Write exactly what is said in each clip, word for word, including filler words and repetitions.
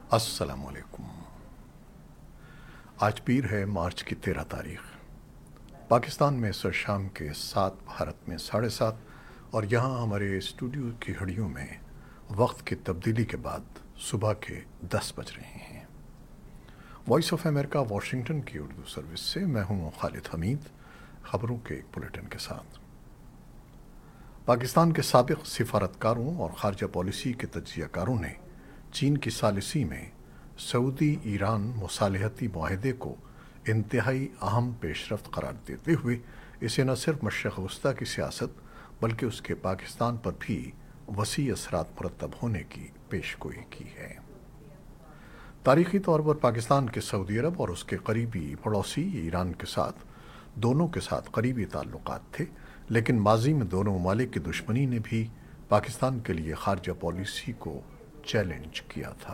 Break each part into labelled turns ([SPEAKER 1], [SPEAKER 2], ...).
[SPEAKER 1] السلام علیکم۔ آج پیر ہے مارچ کی تیرہ تاریخ۔ پاکستان میں سر شام کے سات، بھارت میں ساڑھے سات، اور یہاں ہمارے اسٹوڈیو کی گھڑیوں میں وقت کی تبدیلی کے بعد صبح کے دس بج رہے ہیں۔ وائس آف امریکہ واشنگٹن کی اردو سروس سے میں ہوں خالد حمید، خبروں کے ایک بلیٹن کے ساتھ۔ پاکستان کے سابق سفارتکاروں اور خارجہ پالیسی کے تجزیہ کاروں نے چین کی ثالثی میں سعودی ایران مصالحتی معاہدے کو انتہائی اہم پیش رفت قرار دیتے ہوئے اسے نہ صرف مشرق وسطیٰ کی سیاست بلکہ اس کے پاکستان پر بھی وسیع اثرات مرتب ہونے کی پیش گوئی کی ہے۔ تاریخی طور پر پاکستان کے سعودی عرب اور اس کے قریبی پڑوسی ایران کے ساتھ دونوں کے ساتھ قریبی تعلقات تھے، لیکن ماضی میں دونوں ممالک کی دشمنی نے بھی پاکستان کے لیے خارجہ پالیسی کو چیلنج کیا تھا۔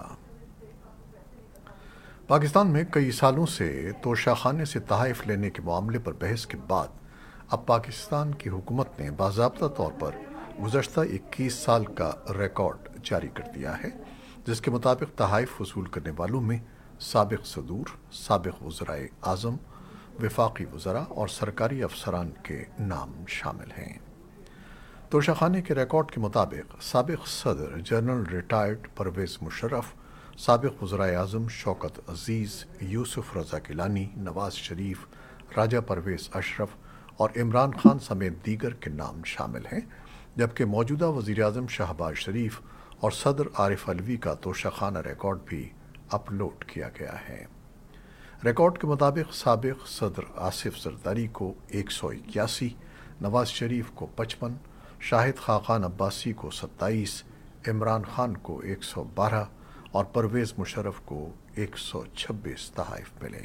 [SPEAKER 1] پاکستان میں کئی سالوں سے توشہ خانے سے تحائف لینے کے معاملے پر بحث کے بعد اب پاکستان کی حکومت نے باضابطہ طور پر گزشتہ اکیس سال کا ریکارڈ جاری کر دیا ہے، جس کے مطابق تحائف وصول کرنے والوں میں سابق صدور، سابق وزرائے اعظم، وفاقی وزراء اور سرکاری افسران کے نام شامل ہیں۔ توشہ خانے کے ریکارڈ کے مطابق سابق صدر جنرل ریٹائرڈ پرویز مشرف، سابق وزرائے اعظم شوکت عزیز، یوسف رضا گیلانی، نواز شریف، راجہ پرویز اشرف اور عمران خان سمیت دیگر کے نام شامل ہیں، جبکہ موجودہ وزیر اعظم شہباز شریف اور صدر عارف علوی کا توشہ خانہ ریکارڈ بھی اپلوڈ کیا گیا ہے۔ ریکارڈ کے مطابق سابق صدر آصف زرداری کو ایک سو اکیاسی، نواز شریف کو پچپن، شاہد خاقان عباسی کو ستائیس، عمران خان کو ایک سو بارہ اور پرویز مشرف کو ایک سو چھبیس تحائف ملے۔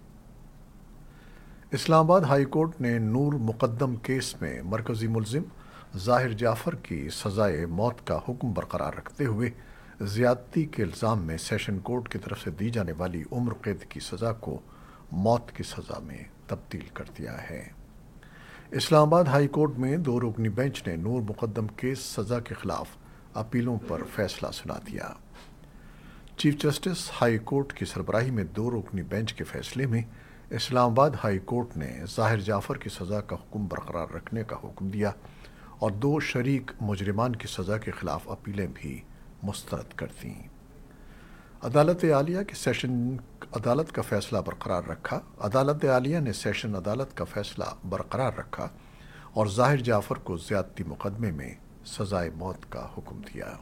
[SPEAKER 1] اسلام آباد ہائی کورٹ نے نور مقدم کیس میں مرکزی ملزم ظاہر جعفر کی سزائے موت کا حکم برقرار رکھتے ہوئے زیادتی کے الزام میں سیشن کورٹ کی طرف سے دی جانے والی عمر قید کی سزا کو موت کی سزا میں تبدیل کر دیا ہے۔ اسلام آباد ہائی کورٹ میں دو رکنی بینچ نے نور مقدم کیس سزا کے خلاف اپیلوں پر فیصلہ سنا دیا۔ چیف جسٹس ہائی کورٹ کی سربراہی میں دو رکنی بینچ کے فیصلے میں اسلام آباد ہائی کورٹ نے ظاہر جعفر کی سزا کا حکم برقرار رکھنے کا حکم دیا اور دو شریک مجرمان کی سزا کے خلاف اپیلیں بھی مسترد کر دیں۔ عدالت عالیہ کی سیشن عدالت کا فیصلہ برقرار رکھا عدالت عالیہ نے سیشن عدالت کا فیصلہ برقرار رکھا اور ظاہر جعفر کو زیادتی مقدمے میں سزائے موت کا حکم دیا۔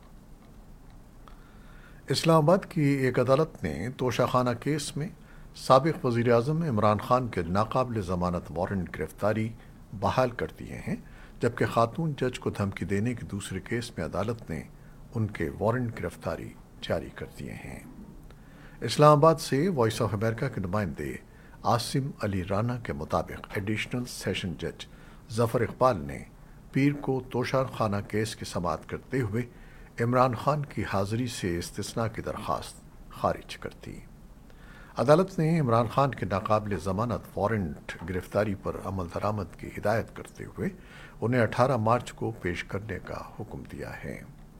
[SPEAKER 1] اسلام آباد کی ایک عدالت نے توشہ خانہ کیس میں سابق وزیر اعظم عمران خان کے ناقابل ضمانت وارنٹ گرفتاری بحال کر دیے ہیں، جبکہ خاتون جج کو دھمکی دینے کے دوسرے کیس میں عدالت نے ان کے وارنٹ گرفتاری جاری کر دیے ہیں۔ اسلام آباد سے وائس آف امریکہ کے نمائندے عاصم علی رانا کے مطابق ایڈیشنل سیشن جج ظفر اقبال نے پیر کو توشہ خانہ کیس کی سماعت کرتے ہوئے عمران خان کی حاضری سے استثناء کی درخواست خارج کر دی۔ عدالت نے عمران خان کے ناقابل ضمانت وارنٹ گرفتاری پر عمل درآمد کی ہدایت کرتے ہوئے انہیں اٹھارہ مارچ کو پیش کرنے کا حکم دیا ہے۔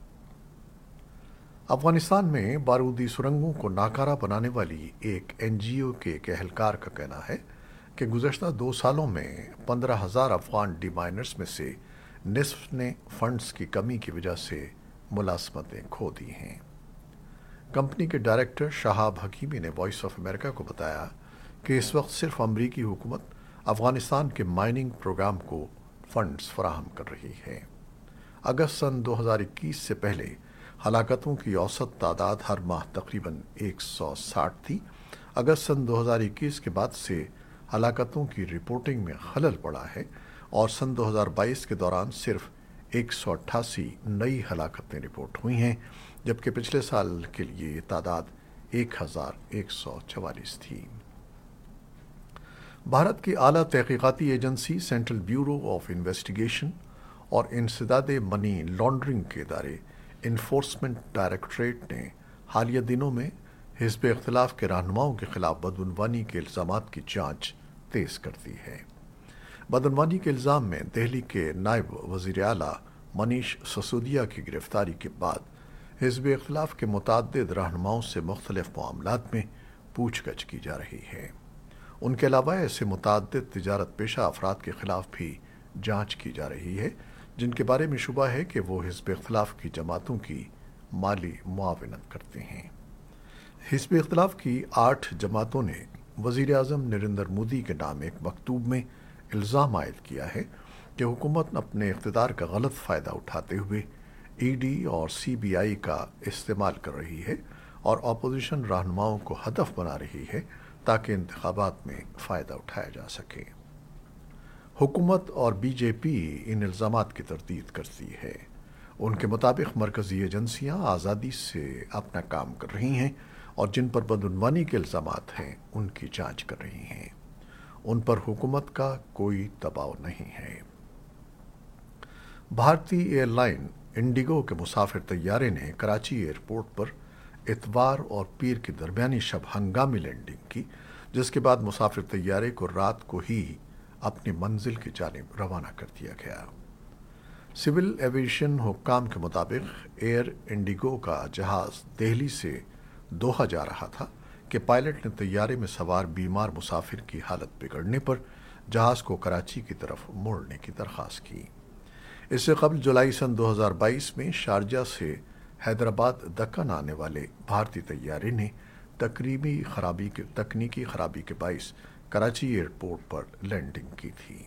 [SPEAKER 1] افغانستان میں بارودی سرنگوں کو ناکارہ بنانے والی ایک این جی او کے ایک اہلکار کا کہنا ہے کہ گزشتہ دو سالوں میں پندرہ ہزار افغان ڈی مائنرز میں سے نصف نے فنڈز کی کمی کی وجہ سے ملازمتیں کھو دی ہیں۔ کمپنی کے ڈائریکٹر شہاب حکیمی نے وائس آف امریکہ کو بتایا کہ اس وقت صرف امریکی حکومت افغانستان کے مائننگ پروگرام کو فنڈز فراہم کر رہی ہے۔ اگست سن دو ہزار اکیس سے پہلے ہلاکتوں کی اوسط تعداد ہر ماہ تقریباً ایک سو ساٹھ تھی۔ اگست سن دو ہزار اکیس کے بعد سے ہلاکتوں کی رپورٹنگ میں خلل پڑا ہے اور سن دو ہزار بائیس کے دوران صرف ایک سو اٹھاسی نئی ہلاکتیں رپورٹ ہوئی ہیں، جبکہ پچھلے سال کے لیے یہ تعداد ایک ہزار ایک سو چوالیس تھی۔ بھارت کی اعلیٰ تحقیقاتی agency central bureau of investigation اور انسداد منی لانڈرنگ کے ادارے انفورسمنٹ ڈائریکٹوریٹ نے حالیہ دنوں میں حزب اختلاف کے رہنماؤں کے خلاف بدعنوانی کے الزامات کی جانچ تیز کر دی ہے۔ بدعنوانی کے الزام میں دہلی کے نائب وزیر اعلیٰ منیش سسودیا کی گرفتاری کے بعد حزب اختلاف کے متعدد رہنماؤں سے مختلف معاملات میں پوچھ گچھ کی جا رہی ہے۔ ان کے علاوہ ایسے متعدد تجارت پیشہ افراد کے خلاف بھی جانچ کی جا رہی ہے جن کے بارے میں شبہ ہے کہ وہ حزب اختلاف کی جماعتوں کی مالی معاونت کرتے ہیں۔ حزب اختلاف کی آٹھ جماعتوں نے وزیر اعظم نریندر مودی کے نام ایک مکتوب میں الزام عائد کیا ہے کہ حکومت اپنے اقتدار کا غلط فائدہ اٹھاتے ہوئے ای ڈی اور سی بی آئی کا استعمال کر رہی ہے اور اپوزیشن رہنماؤں کو ہدف بنا رہی ہے تاکہ انتخابات میں فائدہ اٹھایا جا سکے۔ حکومت اور بی جے پی ان الزامات کی تردید کرتی ہے۔ ان کے مطابق مرکزی ایجنسیاں آزادی سے اپنا کام کر رہی ہیں اور جن پر بدعنوانی کے الزامات ہیں ان کی جانچ کر رہی ہیں۔ ان پر حکومت کا کوئی دباؤ نہیں ہے۔ بھارتی ایئر لائن انڈیگو کے مسافر طیارے نے کراچی ایئرپورٹ پر اتوار اور پیر کے درمیانی شب ہنگامی لینڈنگ کی، جس کے بعد مسافر طیارے کو رات کو ہی اپنی منزل کی جانب روانہ کر دیا گیا۔ سول ایویشن حکام کے مطابق ایئر انڈیگو کا جہاز دہلی سے دوحہ جا رہا تھا کہ پائلٹ نے طیارے میں سوار بیمار مسافر کی حالت بگڑنے پر جہاز کو کراچی کی طرف موڑنے کی درخواست کی۔ اس سے قبل جولائی سن دو ہزار بائیس میں شارجہ سے حیدرآباد دکن آنے والے بھارتی طیارے نے تقریبی خرابی کے تکنیکی خرابی کے باعث کراچی ایئرپورٹ پر لینڈنگ کی تھی۔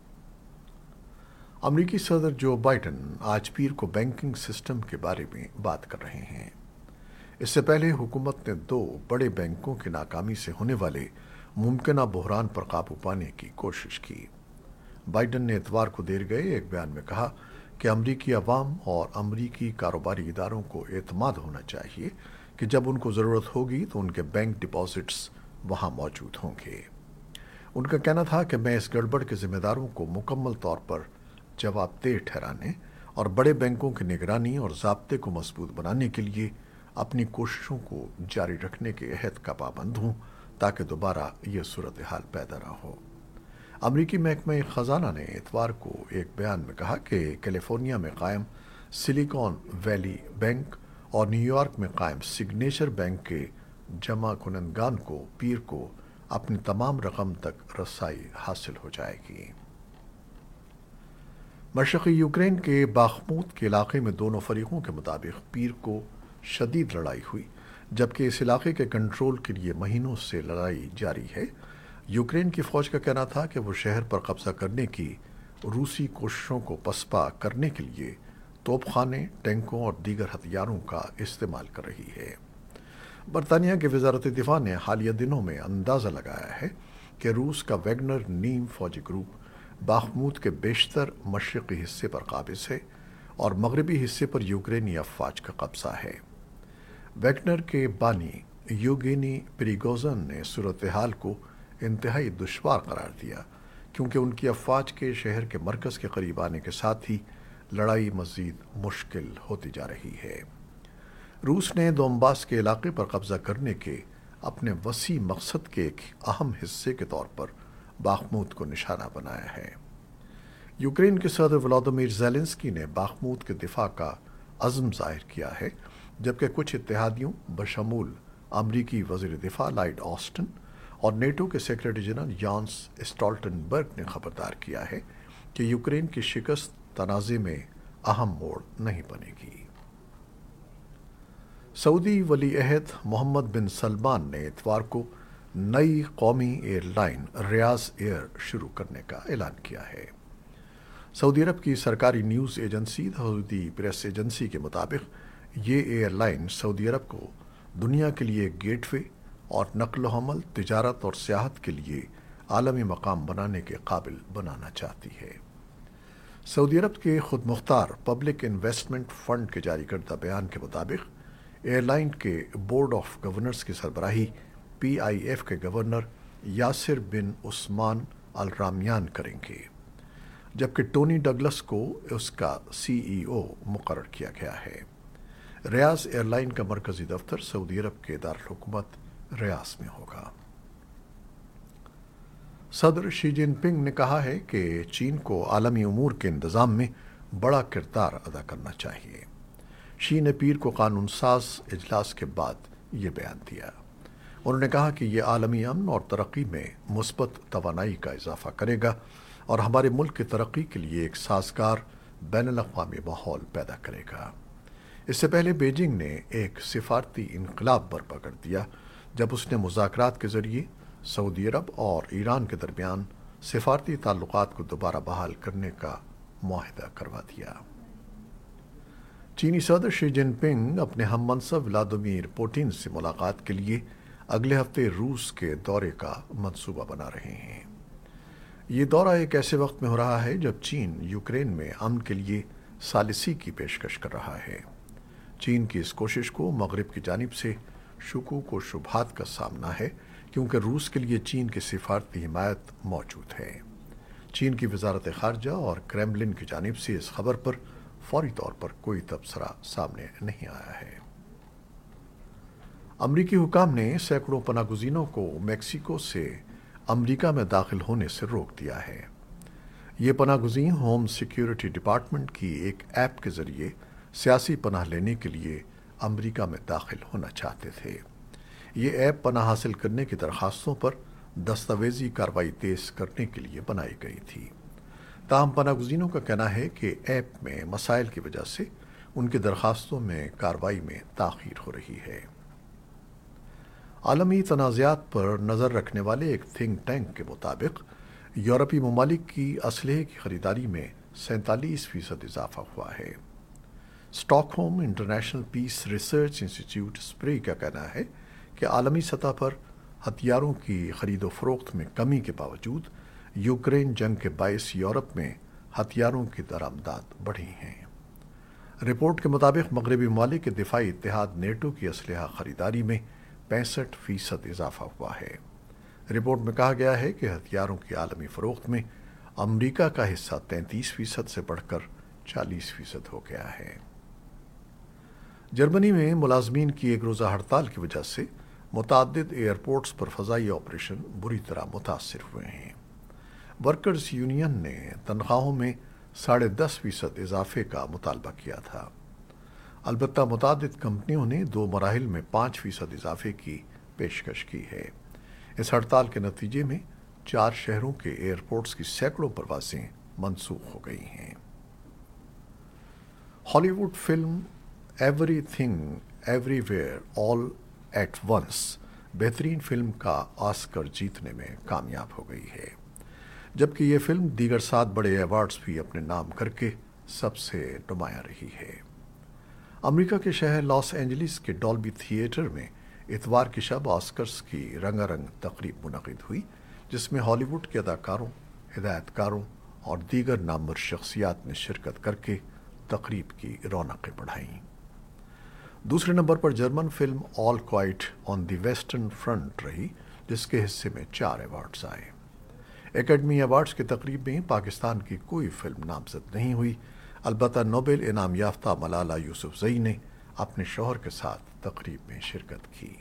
[SPEAKER 1] امریکی صدر جو بائیڈن آج پیر کو بینکنگ سسٹم کے بارے میں بات کر رہے ہیں۔ اس سے پہلے حکومت نے دو بڑے بینکوں کی ناکامی سے ہونے والے ممکنہ بحران پر قابو پانے کی کوشش کی۔ بائیڈن نے اتوار کو دیر گئے ایک بیان میں کہا کہ امریکی عوام اور امریکی کاروباری اداروں کو اعتماد ہونا چاہیے کہ جب ان کو ضرورت ہوگی تو ان کے بینک ڈپازٹس وہاں موجود ہوں گے۔ ان کا کہنا تھا کہ میں اس گڑبڑ کے ذمہ داروں کو مکمل طور پر جواب دہ ٹھہرانے اور بڑے بینکوں کی نگرانی اور ضابطے کو مضبوط بنانے کے لیے اپنی کوششوں کو جاری رکھنے کے عہد کا پابند ہوں تاکہ دوبارہ یہ صورتحال پیدا نہ ہو۔ امریکی محکمہ خزانہ نے اتوار کو ایک بیان میں کہا کہ کیلیفورنیا میں قائم سلیکون ویلی بینک اور نیو یارک میں قائم سگنیچر بینک کے جمع کنندگان کو پیر کو اپنی تمام رقم تک رسائی حاصل ہو جائے گی۔ مشرقی یوکرین کے باخموت کے علاقے میں دونوں فریقوں کے مطابق پیر کو شدید لڑائی ہوئی، جبکہ اس علاقے کے کنٹرول کے لیے مہینوں سے لڑائی جاری ہے۔ یوکرین کی فوج کا کہنا تھا کہ وہ شہر پر قبضہ کرنے کی روسی کوششوں کو پسپا کرنے کے لیے توپ خانے، ٹینکوں اور دیگر ہتھیاروں کا استعمال کر رہی ہے۔ برطانیہ کی وزارت دفاع نے حالیہ دنوں میں اندازہ لگایا ہے کہ روس کا ویگنر نیم فوجی گروپ باخموت کے بیشتر مشرقی حصے پر قابض ہے اور مغربی حصے پر یوکرینی افواج کا قبضہ ہے۔ ویگنر کے بانی یوگینی پریگوزن نے صورتحال کو انتہائی دشوار قرار دیا کیونکہ ان کی افواج کے شہر کے مرکز کے قریب آنے کے ساتھ ہی لڑائی مزید مشکل ہوتی جا رہی ہے۔ روس نے دونباس کے علاقے پر قبضہ کرنے کے اپنے وسیع مقصد کے ایک اہم حصے کے طور پر باخموت کو نشانہ بنایا ہے۔ یوکرین کے صدر ولادیمیر زیلنسکی نے باخموت کے دفاع کا عزم ظاہر کیا ہے، جبکہ کچھ اتحادیوں بشمول امریکی وزیر دفاع لائیڈ آسٹن اور نیٹو کے سیکرٹری جنرل یانس اسٹالٹنبرگ نے خبردار کیا ہے کہ یوکرین کی شکست تنازع میں اہم موڑ نہیں بنے گی۔ سعودی ولی عہد محمد بن سلمان نے اتوار کو نئی قومی ایئر لائن ریاض ایئر شروع کرنے کا اعلان کیا ہے۔ سعودی عرب کی سرکاری news agency Saudi press agency کے مطابق یہ ایئر لائن سعودی عرب کو دنیا کے لیے گیٹ وے اور نقل و حمل، تجارت اور سیاحت کے لیے عالمی مقام بنانے کے قابل بنانا چاہتی ہے۔ سعودی عرب کے خود مختار پبلک انویسٹمنٹ فنڈ کے جاری کردہ بیان کے مطابق ایئر لائن کے بورڈ آف گورنرز کی سربراہی پی آئی ایف کے گورنر یاسر بن عثمان الرامیان کریں گے، جبکہ ٹونی ڈگلس کو اس کا سی ای او مقرر کیا گیا ہے۔ ریاض ایئر لائن کا مرکزی دفتر سعودی عرب کے دارالحکومت ریاض میں ہوگا۔ صدر شی جن پنگ نے کہا ہے کہ چین کو عالمی امور کے انتظام میں بڑا کردار ادا کرنا چاہیے۔ شی نے پیر کو قانون ساز اجلاس کے بعد یہ بیان دیا۔ انہوں نے کہا کہ یہ عالمی امن اور ترقی میں مثبت توانائی کا اضافہ کرے گا اور ہمارے ملک کی ترقی کے لیے ایک سازگار بین الاقوامی ماحول پیدا کرے گا۔ اس سے پہلے بیجنگ نے ایک سفارتی انقلاب برپا کر دیا جب اس نے مذاکرات کے ذریعے سعودی عرب اور ایران کے درمیان سفارتی تعلقات کو دوبارہ بحال کرنے کا معاہدہ کروا دیا۔ چینی صدر شی جن پنگ اپنے ہم منصب ولادیمیر پوٹن سے ملاقات کے لیے اگلے ہفتے روس کے دورے کا منصوبہ بنا رہے ہیں۔ یہ دورہ ایک ایسے وقت میں ہو رہا ہے جب چین یوکرین میں امن کے لیے ثالثی کی پیشکش کر رہا ہے۔ چین کی اس کوشش کو مغرب کی جانب سے شکوک و شبہات کا سامنا ہے کیونکہ روس کے لیے چین کی سفارتی حمایت موجود ہے۔ چین کی وزارت خارجہ اور کریملن کی جانب سے اس خبر پر فوری طور پر کوئی تبصرہ سامنے نہیں آیا ہے۔ امریکی حکام نے سینکڑوں پناہ گزینوں کو میکسیکو سے امریکہ میں داخل ہونے سے روک دیا ہے۔ یہ پناہ گزین ہوم سیکیورٹی ڈپارٹمنٹ کی ایک ایپ کے ذریعے سیاسی پناہ لینے کے لیے امریکہ میں داخل ہونا چاہتے تھے۔ یہ ایپ پناہ حاصل کرنے کی درخواستوں پر دستاویزی کارروائی تیز کرنے کے لیے بنائی گئی تھی۔ تاہم پناہ گزینوں کا کہنا ہے کہ ایپ میں مسائل کی وجہ سے ان کی درخواستوں میں کارروائی میں تاخیر ہو رہی ہے۔ عالمی تنازعات پر نظر رکھنے والے ایک تھنک ٹینک کے مطابق یورپی ممالک کی اسلحے کی خریداری میں سینتالیس فیصد اضافہ ہوا ہے۔ Stockholm international peace research institute SIPRI کا کہنا ہے کہ عالمی سطح پر ہتھیاروں کی خرید و فروخت میں کمی کے باوجود یوکرین جنگ کے باعث یورپ میں ہتھیاروں کی درآمدات بڑھی ہیں۔ رپورٹ کے مطابق مغربی ممالک کے دفاعی اتحاد نیٹو کی اسلحہ خریداری میں پینسٹھ فیصد اضافہ ہوا ہے۔ رپورٹ میں کہا گیا ہے کہ ہتھیاروں کی عالمی فروخت میں امریکہ کا حصہ تینتیس فیصد سے بڑھ کر چالیس فیصد ہو گیا ہے۔ جرمنی میں ملازمین کی ایک روزہ ہڑتال کی وجہ سے متعدد ایئرپورٹس پر فضائی آپریشن بری طرح متاثر ہوئے ہیں۔ ورکرز یونین نے تنخواہوں میں ساڑھے دس فیصد اضافے کا مطالبہ کیا تھا۔ البتہ متعدد کمپنیوں نے دو مراحل میں پانچ فیصد اضافے کی پیشکش کی ہے۔ اس ہڑتال کے نتیجے میں چار شہروں کے ایئرپورٹس کی سینکڑوں پروازیں منسوخ ہو گئی ہیں۔ Hollywood film everything everywhere all at once بہترین فلم کا آسکر جیتنے میں کامیاب ہو گئی ہے، جبکہ یہ فلم دیگر سات بڑے ایوارڈز بھی اپنے نام کر کے سب سے نمایاں رہی ہے۔ امریکہ کے شہر لاس اینجلس کے ڈالبی تھیٹر میں اتوار کی شب آسکرز کی رنگا رنگ تقریب منعقد ہوئی، جس میں ہالی ووڈ کے اداکاروں، ہدایت کاروں اور دیگر نامور شخصیات نے شرکت کر کے تقریب کی رونقیں بڑھائیں۔ دوسرے نمبر پر German film all quiet on the western front رہی، جس کے حصے میں چار ایوارڈز آئے۔ اکیڈمی ایوارڈز کی تقریب میں پاکستان کی کوئی فلم نامزد نہیں ہوئی، البتہ نوبل انعام یافتہ ملالہ یوسفزئی نے اپنے شوہر کے ساتھ تقریب میں شرکت کی۔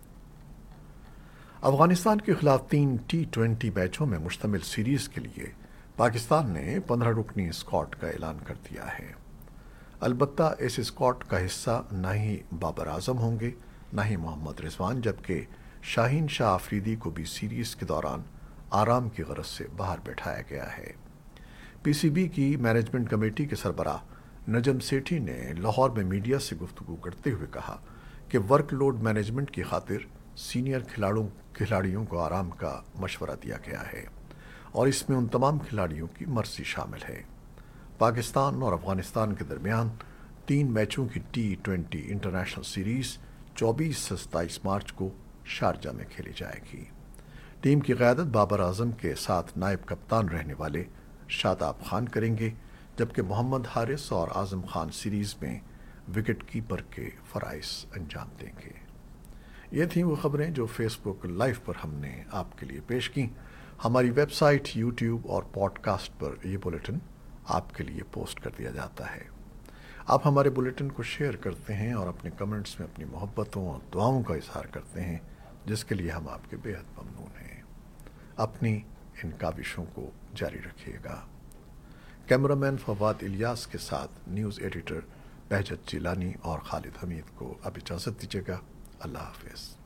[SPEAKER 1] افغانستان کے خلاف تین ٹی ٹوینٹی میچوں میں مشتمل سیریز کے لیے پاکستان نے پندرہ رکنی اسکواڈ کا اعلان کر دیا ہے۔ البتہ اس اسکواڈ کا حصہ نہ ہی بابر اعظم ہوں گے، نہ ہی محمد رضوان، جبکہ شاہین شاہ آفریدی کو بھی سیریز کے دوران آرام کی غرض سے باہر بٹھایا گیا ہے۔ پی سی بی کی مینجمنٹ کمیٹی کے سربراہ نجم سیٹھی نے لاہور میں میڈیا سے گفتگو کرتے ہوئے کہا کہ ورک لوڈ مینجمنٹ کی خاطر سینئر کھلاڑیوں کھلاڑیوں کو آرام کا مشورہ دیا گیا ہے اور اس میں ان تمام کھلاڑیوں کی مرضی شامل ہے۔ پاکستان اور افغانستان کے درمیان تین میچوں کی ٹی ٹوینٹی انٹرنیشنل سیریز چوبیس سے ستائیس مارچ کو شارجہ میں کھیلی جائے گی۔ ٹیم کی قیادت بابر اعظم کے ساتھ نائب کپتان رہنے والے شاداب خان کریں گے، جبکہ محمد حارث اور اعظم خان سیریز میں وکٹ کیپر کے فرائض انجام دیں گے۔ یہ تھیں وہ خبریں جو فیس بک لائیو پر ہم نے آپ کے لیے پیش کیں۔ ہماری ویب سائٹ، یوٹیوب اور پوڈ کاسٹ پر یہ بلیٹن آپ کے لیے پوسٹ کر دیا جاتا ہے۔ آپ ہمارے بلیٹن کو شیئر کرتے ہیں اور اپنے کمنٹس میں اپنی محبتوں اور دعاؤں کا اظہار کرتے ہیں، جس کے لیے ہم آپ کے بے حد ممنون ہیں۔ اپنی ان کاوشوں کو جاری رکھیے گا۔ کیمرہ مین فواد الیاس کے ساتھ نیوز ایڈیٹر بہجت جیلانی اور خالد حمید کو اب اجازت دیجیے گا۔ اللہ حافظ۔